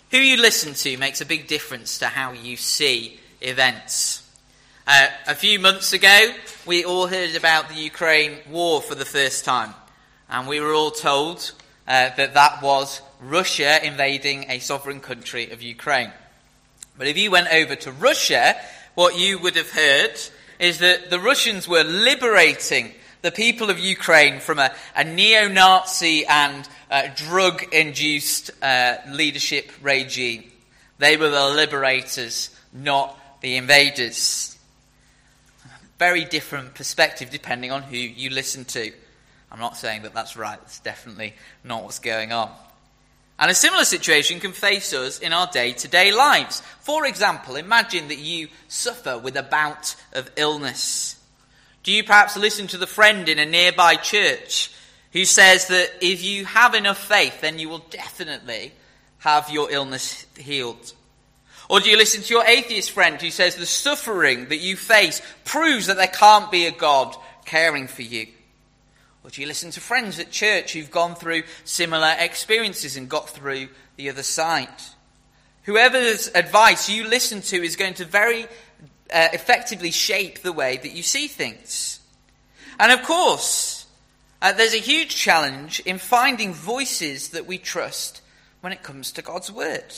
Who you listen to makes a big difference to how you see events. A few months ago, we all heard about the Ukraine war for the first time. And we were all told that was Russia invading a sovereign country of Ukraine. But if you went over to Russia, what you would have heard is that the Russians were liberating the people of Ukraine from a neo-Nazi and drug-induced leadership regime. They were the liberators, not the invaders. Very different perspective depending on who you listen to. I'm not saying that that's right. That's definitely not what's going on. And a similar situation can face us in our day-to-day lives. For example, imagine that you suffer with a bout of illness. Do you perhaps listen to the friend in a nearby church who says that if you have enough faith, then you will definitely have your illness healed? Or do you listen to your atheist friend who says the suffering that you face proves that there can't be a God caring for you? Or do you listen to friends at church who've gone through similar experiences and got through the other side? Whoever's advice you listen to is going to very effectively shape the way that you see things. And of course, there's a huge challenge in finding voices that we trust when it comes to God's word.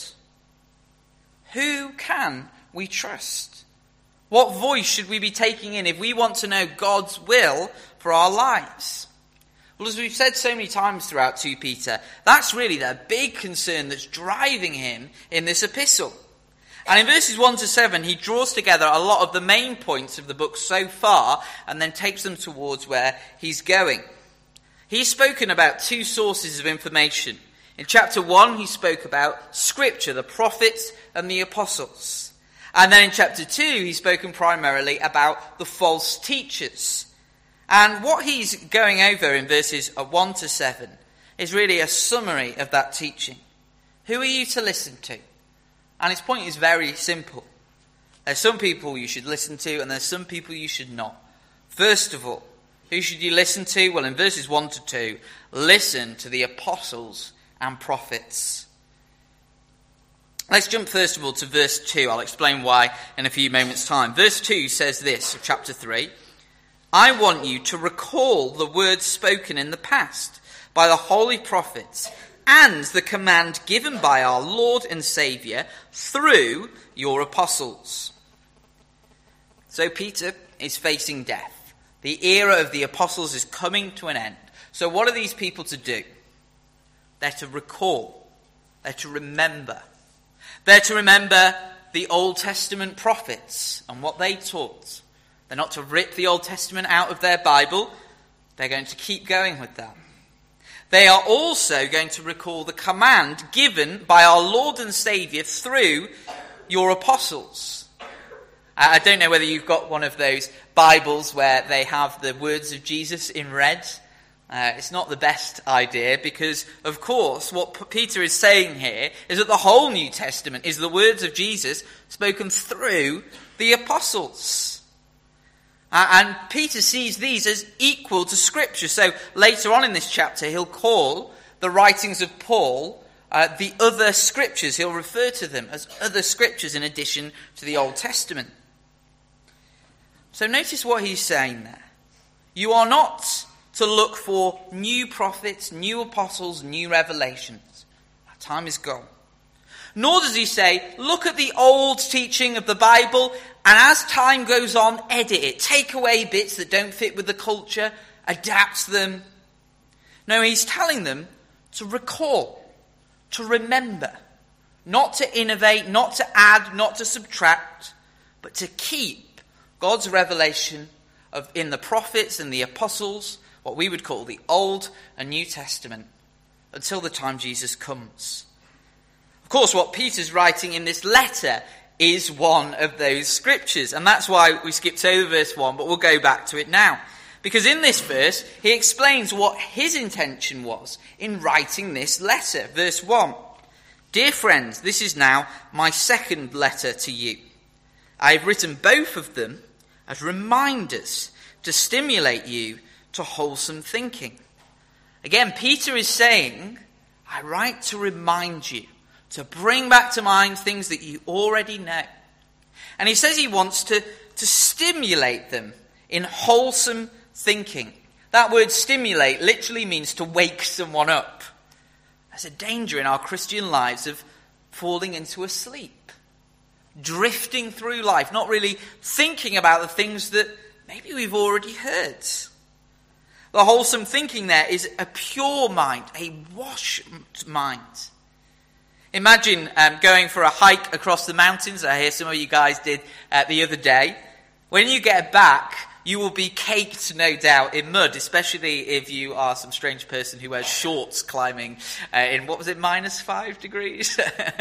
Who can we trust? What voice should we be taking in if we want to know God's will for our lives? Well, as we've said so many times throughout 2 Peter, that's really the big concern that's driving him in this epistle. And in verses 1 to 7, he draws together a lot of the main points of the book so far and then takes them towards where he's going. He's spoken about 2 sources of information. In chapter 1, he spoke about Scripture, the prophets and the apostles. And then in chapter 2, he's spoken primarily about the false teachers. And what he's going over in verses 1 to 7 is really a summary of that teaching. Who are you to listen to? And his point is very simple. There's some people you should listen to and there's some people you should not. First of all, who should you listen to? Well, in verses 1 to 2, listen to the apostles and prophets. Let's jump first of all to verse 2. I'll explain why in a few moments' time. Verse 2 says this, of chapter 3, I want you to recall the words spoken in the past by the holy prophets and the command given by our Lord and Saviour through your apostles. So Peter is facing death. The era of the apostles is coming to an end. So what are these people to do? They're to recall. They're to remember. They're to remember the Old Testament prophets and what they taught. They're not to rip the Old Testament out of their Bible. They're going to keep going with that. They are also going to recall the command given by our Lord and Saviour through your apostles. I don't know whether you've got one of those Bibles where they have the words of Jesus in red. It's not the best idea because, of course, what Peter is saying here is that the whole New Testament is the words of Jesus spoken through the apostles. And Peter sees these as equal to Scripture. So later on in this chapter, he'll call the writings of Paul the other Scriptures. He'll refer to them as other Scriptures in addition to the Old Testament. So notice what he's saying there. You are not to look for new prophets, new apostles, new revelations. That time is gone. Nor does he say, look at the old teaching of the Bible, and as time goes on, edit it. Take away bits that don't fit with the culture, adapt them. No, he's telling them to recall, to remember, not to innovate, not to add, not to subtract, but to keep God's revelation in the prophets and the apostles, what we would call the Old and New Testament, until the time Jesus comes. Of course, what Peter's writing in this letter is one of those scriptures. And that's why we skipped over verse 1, but we'll go back to it now. Because in this verse, he explains what his intention was in writing this letter. Verse 1, Dear friends, this is now my second letter to you. I have written both of them as reminders to stimulate you to wholesome thinking. Again, Peter is saying, I write to remind you, to bring back to mind things that you already know. And he says he wants to stimulate them in wholesome thinking. That word stimulate literally means to wake someone up. There's a danger in our Christian lives of falling into a sleep, drifting through life, not really thinking about the things that maybe we've already heard. The wholesome thinking there is a pure mind, a washed mind. Imagine going for a hike across the mountains. I hear some of you guys did the other day. When you get back, you will be caked, no doubt, in mud, especially if you are some strange person who wears shorts climbing in, -5 degrees?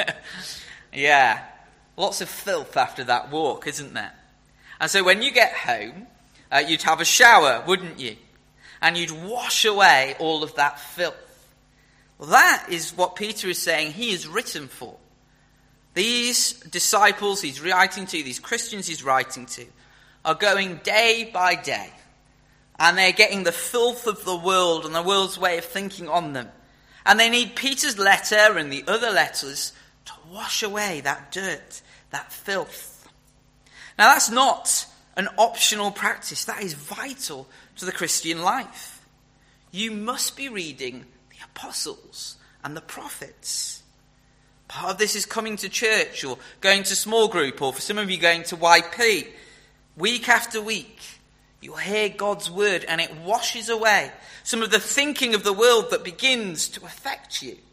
Yeah, lots of filth after that walk, isn't there? And so when you get home, you'd have a shower, wouldn't you? And you'd wash away all of that filth. Well, that is what Peter is saying he is written for. These disciples he's writing to, these Christians he's writing to, are going day by day. And they're getting the filth of the world and the world's way of thinking on them. And they need Peter's letter and the other letters to wash away that dirt, that filth. Now that's not an optional practice. That is vital to the Christian life. You must be reading the apostles and the prophets. Part of this is coming to church or going to small group, or for some of you going to YP. Week after week, you'll hear God's word and it washes away some of the thinking of the world that begins to affect you.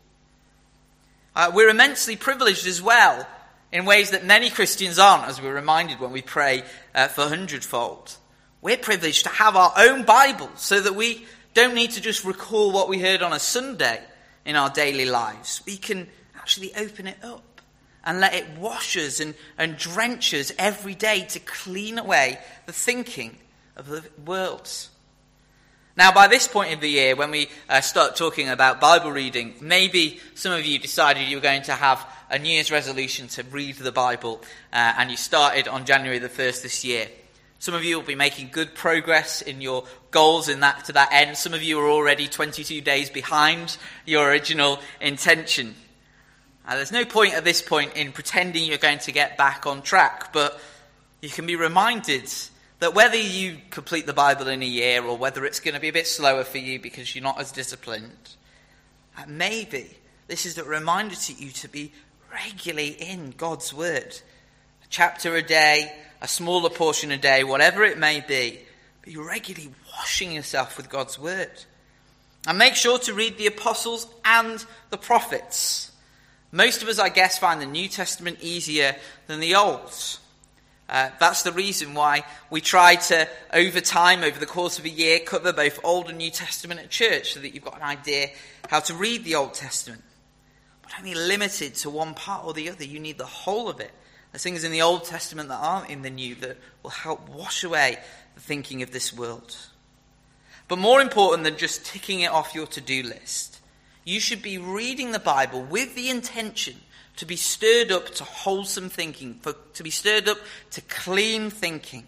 We're immensely privileged as well in ways that many Christians aren't, as we're reminded when we pray for hundredfold. We're privileged to have our own Bible so that we don't need to just recall what we heard on a Sunday in our daily lives. We can actually open it up and let it wash us and drench us every day to clean away the thinking of the world. Now, by this point of the year, when we start talking about Bible reading, maybe some of you decided you were going to have a New Year's resolution to read the Bible, and you started on January the 1st this year. Some of you will be making good progress in your goals to that end. Some of you are already 22 days behind your original intention. There's no point at this point in pretending you're going to get back on track, but you can be reminded that whether you complete the Bible in a year or whether it's going to be a bit slower for you because you're not as disciplined, maybe this is a reminder to you to be regularly in God's word. A chapter a day, a smaller portion a day, whatever it may be regularly washing yourself with God's word. And make sure to read the apostles and the prophets. Most of us, I guess, find the New Testament easier than the Old. That's the reason why we try to, over time, over the course of a year, cover both Old and New Testament at church so that you've got an idea how to read the Old Testament. But don't be limited to one part or the other. You need the whole of it. There's things in the Old Testament that aren't in the New that will help wash away the thinking of this world. But more important than just ticking it off your to-do list, you should be reading the Bible with the intention to be stirred up to wholesome thinking, to be stirred up to clean thinking.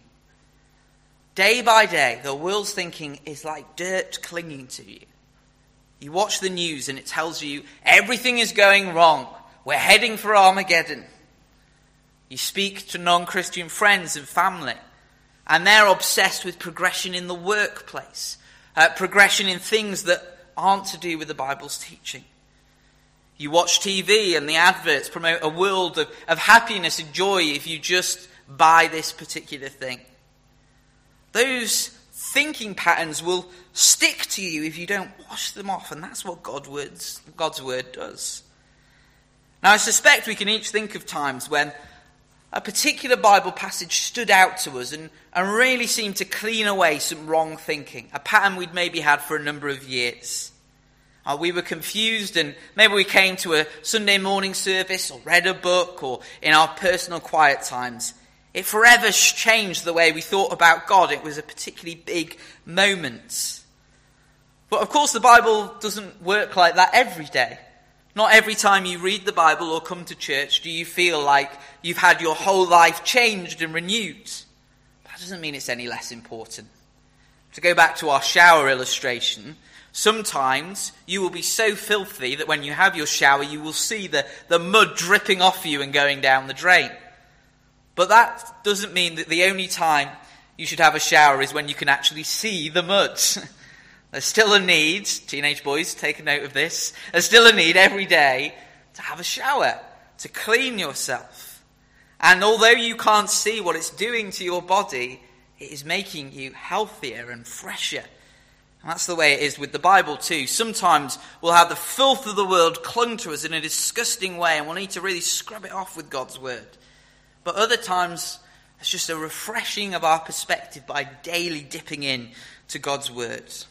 Day by day, the world's thinking is like dirt clinging to you. You watch the news and it tells you everything is going wrong. We're heading for Armageddon. You speak to non-Christian friends and family, and they're obsessed with progression in the workplace, progression in things that aren't to do with the Bible's teaching. You watch TV and the adverts promote a world of happiness and joy if you just buy this particular thing. Those thinking patterns will stick to you if you don't wash them off, and that's what God's word does. Now, I suspect we can each think of times when a particular Bible passage stood out to us and really seemed to clean away some wrong thinking, a pattern we'd maybe had for a number of years. We were confused, and maybe we came to a Sunday morning service or read a book, or in our personal quiet times, it forever changed the way we thought about God. It was a particularly big moment. But of course the Bible doesn't work like that every day. Not every time you read the Bible or come to church do you feel like you've had your whole life changed and renewed. That doesn't mean it's any less important. To go back to our shower illustration, Sometimes you will be so filthy that when you have your shower, you will see the mud dripping off you and going down the drain. But that doesn't mean that the only time you should have a shower is when you can actually see the mud. There's still a need, teenage boys, take a note of this, there's still a need every day to have a shower, to clean yourself. And although you can't see what it's doing to your body, it is making you healthier and fresher. And that's the way it is with the Bible too. Sometimes we'll have the filth of the world clung to us in a disgusting way, and we'll need to really scrub it off with God's word. But other times, it's just a refreshing of our perspective by daily dipping in to God's words.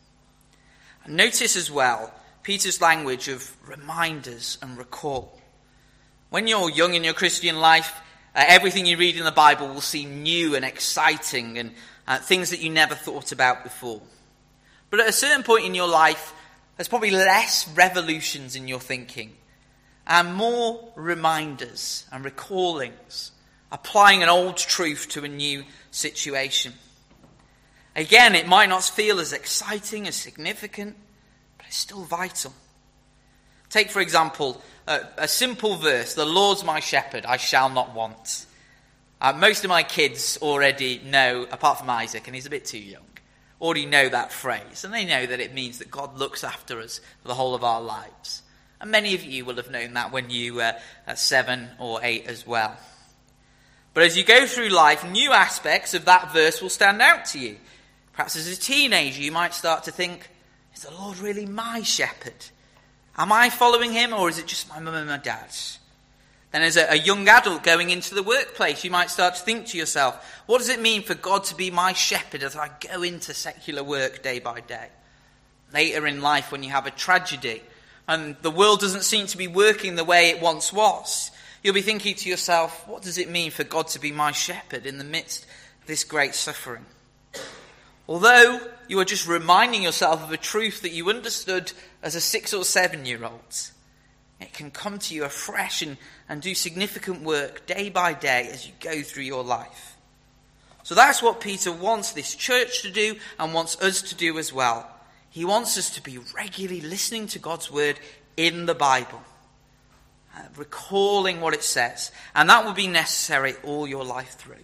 And notice as well Peter's language of reminders and recall. When you're young in your Christian life, everything you read in the Bible will seem new and exciting and things that you never thought about before. But at a certain point in your life, there's probably less revolutions in your thinking and more reminders and recallings, applying an old truth to a new situation. Again, it might not feel as exciting, as significant, but it's still vital. Take, for example, a simple verse, "The Lord's my shepherd, I shall not want." Most of my kids already know, apart from Isaac, and he's a bit too young, already know that phrase. And they know that it means that God looks after us for the whole of our lives. And many of you will have known that when you were 7 or 8 as well. But as you go through life, new aspects of that verse will stand out to you. Perhaps as a teenager, you might start to think, is the Lord really my shepherd? Am I following him, or is it just my mum and my dad? Then as a young adult going into the workplace, you might start to think to yourself, what does it mean for God to be my shepherd as I go into secular work day by day? Later in life, when you have a tragedy and the world doesn't seem to be working the way it once was, you'll be thinking to yourself, what does it mean for God to be my shepherd in the midst of this great suffering? Although you are just reminding yourself of a truth that you understood as a 6 or 7-year-old, it can come to you afresh and do significant work day by day as you go through your life. So that's what Peter wants this church to do and wants us to do as well. He wants us to be regularly listening to God's word in the Bible, recalling what it says. And that will be necessary all your life through.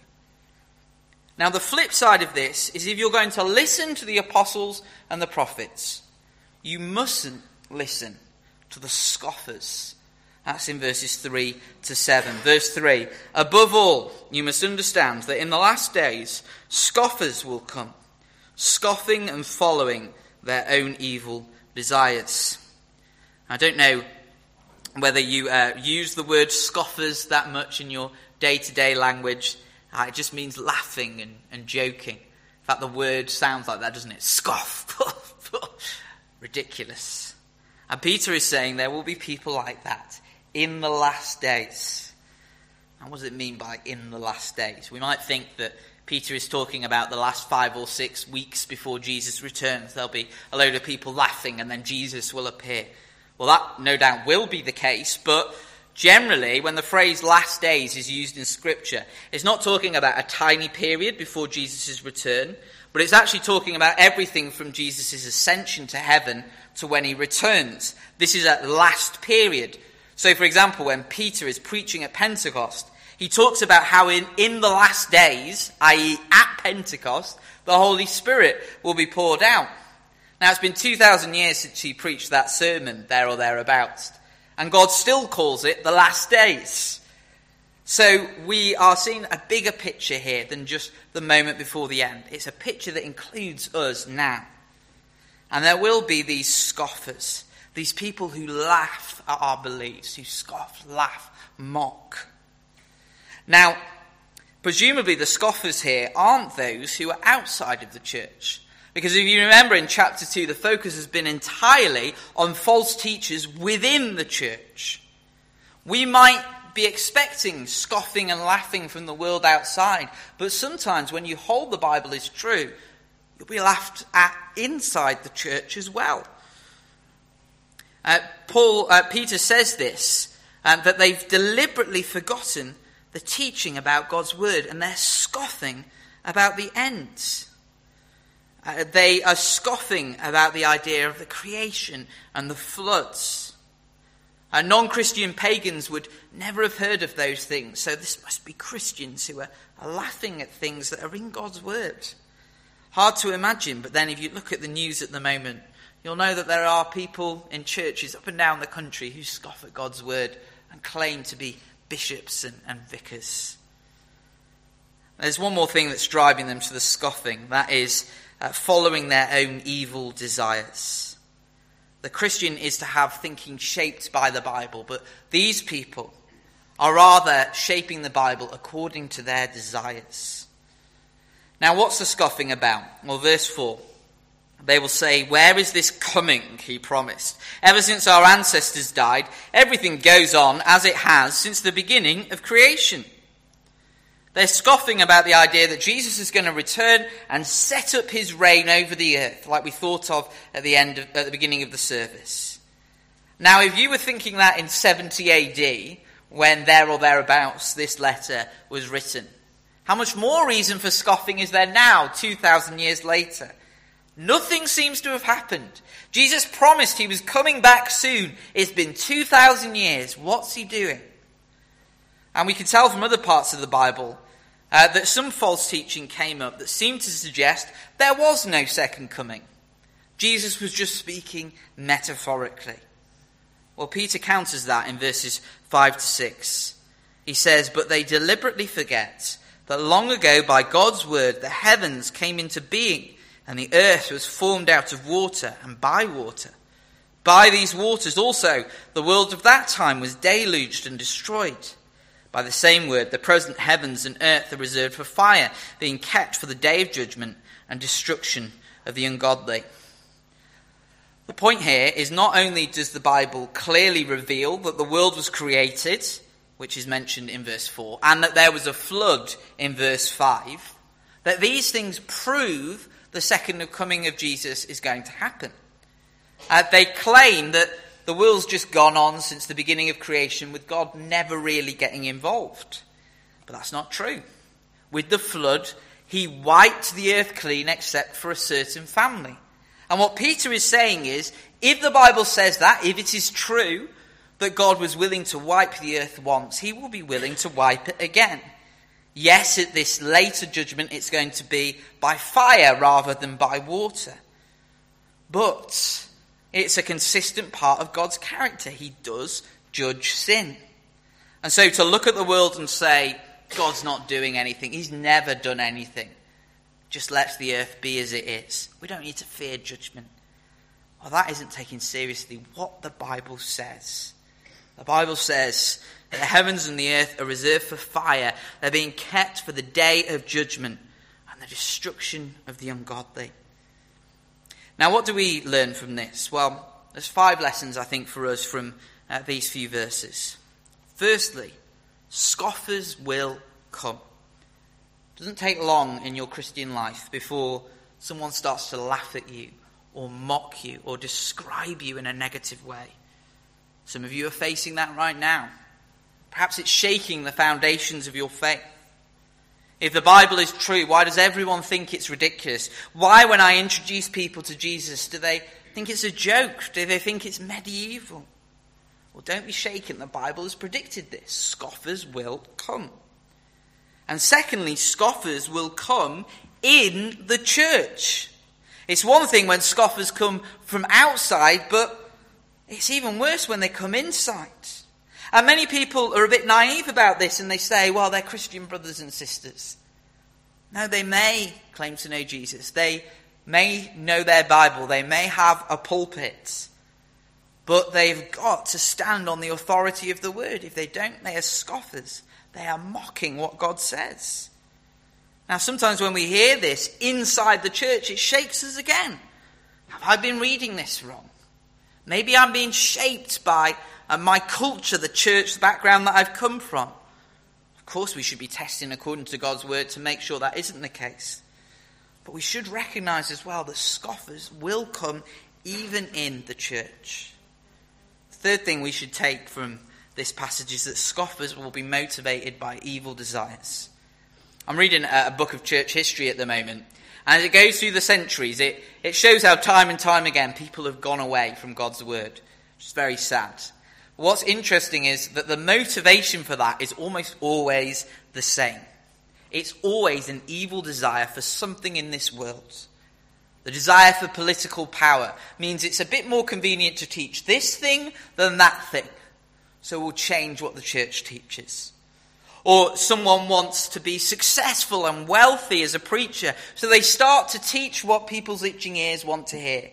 Now, the flip side of this is if you're going to listen to the apostles and the prophets, you mustn't listen to the scoffers. That's in verses 3 to 7. Verse 3, above all, you must understand that in the last days, scoffers will come, scoffing and following their own evil desires. I don't know whether you use the word scoffers that much in your day-to-day language. It just means laughing and joking. In fact, the word sounds like that, doesn't it? Scoff. Ridiculous. And Peter is saying there will be people like that in the last days. And what does it mean by in the last days? We might think that Peter is talking about the last 5 or 6 weeks before Jesus returns. There'll be a load of people laughing and then Jesus will appear. Well, that no doubt will be the case, but generally, when the phrase last days is used in Scripture, it's not talking about a tiny period before Jesus' return, but it's actually talking about everything from Jesus' ascension to heaven to when he returns. This is a last period. So, for example, when Peter is preaching at Pentecost, he talks about how in the last days, i.e. at Pentecost, the Holy Spirit will be poured out. Now, it's been 2,000 years since he preached that sermon, there or thereabouts. And God still calls it the last days. So we are seeing a bigger picture here than just the moment before the end. It's a picture that includes us now. And there will be these scoffers, these people who laugh at our beliefs, who scoff, laugh, mock. Now, presumably the scoffers here aren't those who are outside of the church. Because if you remember in chapter 2, the focus has been entirely on false teachers within the church. We might be expecting scoffing and laughing from the world outside, but sometimes when you hold the Bible as true, you'll be laughed at inside the church as well. Peter says this, that they've deliberately forgotten the teaching about God's word, and they're scoffing about the end. They are scoffing about the idea of the creation and the floods. Non-Christian pagans would never have heard of those things, so this must be Christians who are laughing at things that are in God's word. Hard to imagine, but then if you look at the news at the moment, you'll know that there are people in churches up and down the country who scoff at God's word and claim to be bishops and vicars. There's one more thing that's driving them to the scoffing, that is following their own evil desires. The Christian is to have thinking shaped by the Bible, but these people are rather shaping the Bible according to their desires. Now, what's the scoffing about? Well, verse 4. They will say, "Where is this coming he promised? Ever since our ancestors died, everything goes on as it has since the beginning of creation." They're scoffing about the idea that Jesus is going to return and set up his reign over the earth, like we thought of at the beginning of the service. Now, if you were thinking that in 70 AD, when there or thereabouts this letter was written, how much more reason for scoffing is there now, 2,000 years later? Nothing seems to have happened. Jesus promised he was coming back soon. It's been 2,000 years. What's he doing? And we can tell from other parts of the Bible that some false teaching came up that seemed to suggest there was no second coming. Jesus was just speaking metaphorically. Well, Peter counters that in verses 5 to 6. He says, "But they deliberately forget that long ago by God's word the heavens came into being, and the earth was formed out of water and by water. By these waters also the world of that time was deluged and destroyed. By the same word, the present heavens and earth are reserved for fire, being kept for the day of judgment and destruction of the ungodly." The point here is not only does the Bible clearly reveal that the world was created, which is mentioned in verse 4, and that there was a flood in verse 5, that these things prove the second coming of Jesus is going to happen. They claim that the world's just gone on since the beginning of creation with God never really getting involved. But that's not true. With the flood, he wiped the earth clean except for a certain family. And what Peter is saying is, if the Bible says that, if it is true that God was willing to wipe the earth once, he will be willing to wipe it again. Yes, at this later judgment, it's going to be by fire rather than by water. But it's a consistent part of God's character. He does judge sin. And so to look at the world and say, God's not doing anything, he's never done anything, just lets the earth be as it is, we don't need to fear judgment. Well, that isn't taking seriously what the Bible says. The Bible says that the heavens and the earth are reserved for fire. They're being kept for the day of judgment and the destruction of the ungodly. Now, what do we learn from this? Well, there's 5 lessons, I think, for us from these few verses. Firstly, scoffers will come. It doesn't take long in your Christian life before someone starts to laugh at you or mock you or describe you in a negative way. Some of you are facing that right now. Perhaps it's shaking the foundations of your faith. If the Bible is true, why does everyone think it's ridiculous? Why, when I introduce people to Jesus, do they think it's a joke? Do they think it's medieval? Well, don't be shaken. The Bible has predicted this. Scoffers will come. And secondly, scoffers will come in the church. It's one thing when scoffers come from outside, but it's even worse when they come inside. And many people are a bit naive about this and they say, well, they're Christian brothers and sisters. No, they may claim to know Jesus. They may know their Bible. They may have a pulpit. But they've got to stand on the authority of the word. If they don't, they are scoffers. They are mocking what God says. Now, sometimes when we hear this inside the church, it shakes us again. Have I been reading this wrong? Maybe I'm being shaped by my culture, the church, the background that I've come from. Of course, we should be testing according to God's word to make sure that isn't the case. But we should recognize as well that scoffers will come even in the church. The third thing we should take from this passage is that scoffers will be motivated by evil desires. I'm reading a book of church history at the moment, And as it goes through the centuries, it shows how time and time again people have gone away from God's word, which is very sad. What's interesting is that the motivation for that is almost always the same. It's always an evil desire for something in this world. The desire for political power means it's a bit more convenient to teach this thing than that thing. So we'll change what the church teaches. Or someone wants to be successful and wealthy as a preacher, so they start to teach what people's itching ears want to hear.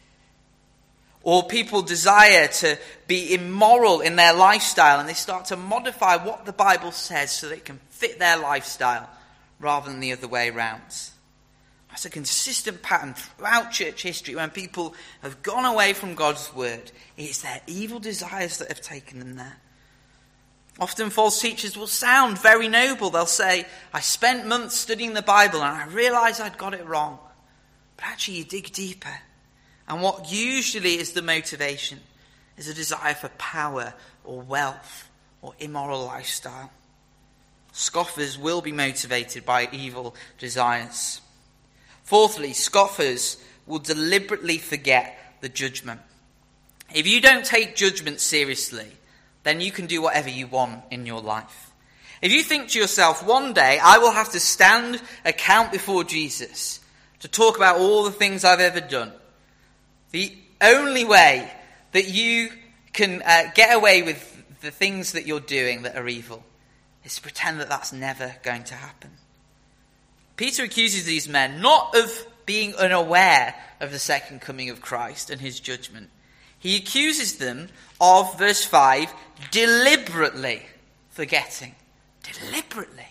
Or people desire to be immoral in their lifestyle, and they start to modify what the Bible says so that it can fit their lifestyle rather than the other way around. That's a consistent pattern throughout church history when people have gone away from God's word. It's their evil desires that have taken them there. Often false teachers will sound very noble. They'll say, I spent months studying the Bible and I realised I'd got it wrong. But actually you dig deeper. And what usually is the motivation is a desire for power or wealth or immoral lifestyle. Scoffers will be motivated by evil desires. Fourthly, scoffers will deliberately forget the judgment. If you don't take judgment seriously, then you can do whatever you want in your life. If you think to yourself, one day I will have to stand account before Jesus to talk about all the things I've ever done, the only way that you can get away with the things that you're doing that are evil is to pretend that that's never going to happen. Peter accuses these men not of being unaware of the second coming of Christ and his judgment. He accuses them of, verse 5, deliberately forgetting. Deliberately.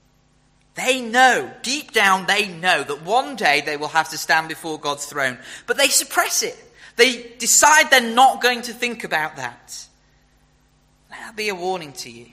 They know, deep down they know that one day they will have to stand before God's throne. But they suppress it. They decide they're not going to think about that. Let that be a warning to you.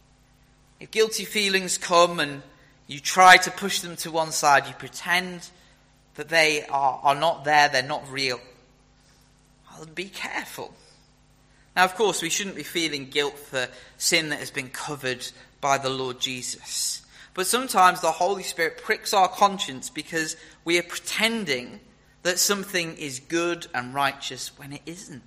If guilty feelings come and you try to push them to one side, you pretend that they are not there, they're not real. Well, be careful. Now, of course, we shouldn't be feeling guilt for sin that has been covered by the Lord Jesus. But sometimes the Holy Spirit pricks our conscience because we are pretending that something is good and righteous when it isn't.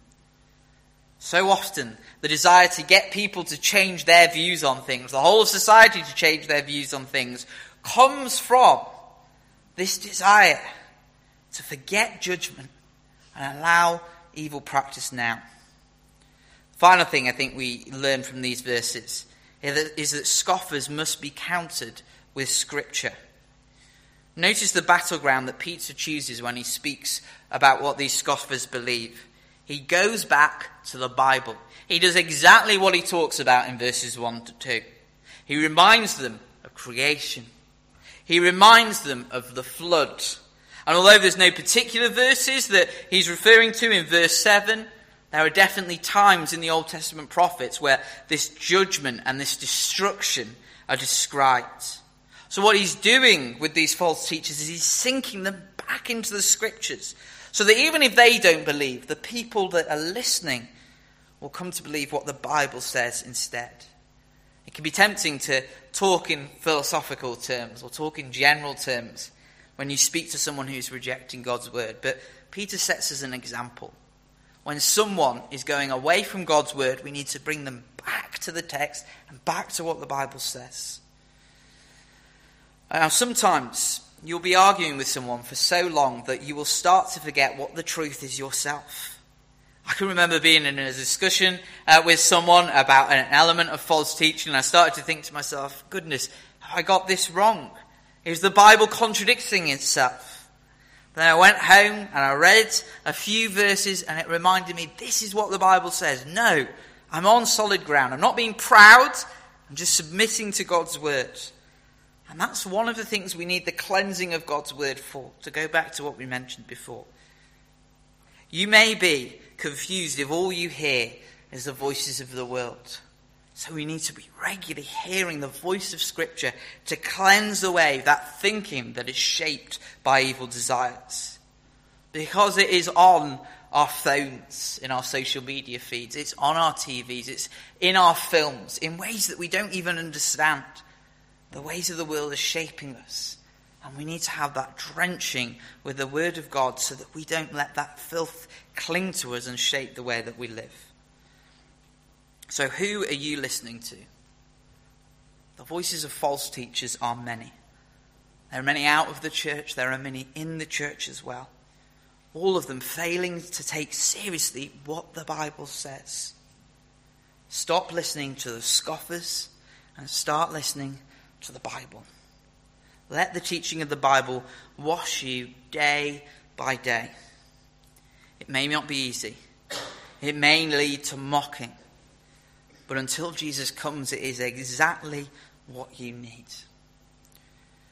So often, the desire to get people to change their views on things, the whole of society to change their views on things, comes from this desire to forget judgment and allow evil practice now. Final thing I think we learn from these verses is that scoffers must be countered with Scripture. Notice the battleground that Peter chooses when he speaks about what these scoffers believe. He goes back to the Bible. He does exactly what he talks about in verses 1 to 2. He reminds them of creation. He reminds them of the flood. And although there's no particular verses that he's referring to in verse 7, there are definitely times in the Old Testament prophets where this judgment and this destruction are described. So what he's doing with these false teachers is he's sinking them back into the Scriptures, so that even if they don't believe, the people that are listening will come to believe what the Bible says instead. It can be tempting to talk in philosophical terms or talk in general terms when you speak to someone who's rejecting God's word. But Peter sets us an example. When someone is going away from God's word, we need to bring them back to the text and back to what the Bible says. Now, sometimes you'll be arguing with someone for so long that you will start to forget what the truth is yourself. I can remember being in a discussion with someone about an element of false teaching, and I started to think to myself, goodness, have I got this wrong? Is the Bible contradicting itself? Then I went home and I read a few verses, and it reminded me, this is what the Bible says. No, I'm on solid ground. I'm not being proud. I'm just submitting to God's word. And that's one of the things we need the cleansing of God's word for, to go back to what we mentioned before. You may be confused if all you hear is the voices of the world. So we need to be regularly hearing the voice of Scripture to cleanse away that thinking that is shaped by evil desires. Because it is on our phones, in our social media feeds, it's on our TVs, it's in our films, in ways that we don't even understand. The ways of the world are shaping us. And we need to have that drenching with the word of God so that we don't let that filth cling to us and shape the way that we live. So who are you listening to? The voices of false teachers are many. There are many out of the church. There are many in the church as well. All of them failing to take seriously what the Bible says. Stop listening to the scoffers and start listening to the Bible. Let the teaching of the Bible wash you day by day. It may not be easy. It may lead to mocking. But until Jesus comes, it is exactly what you need.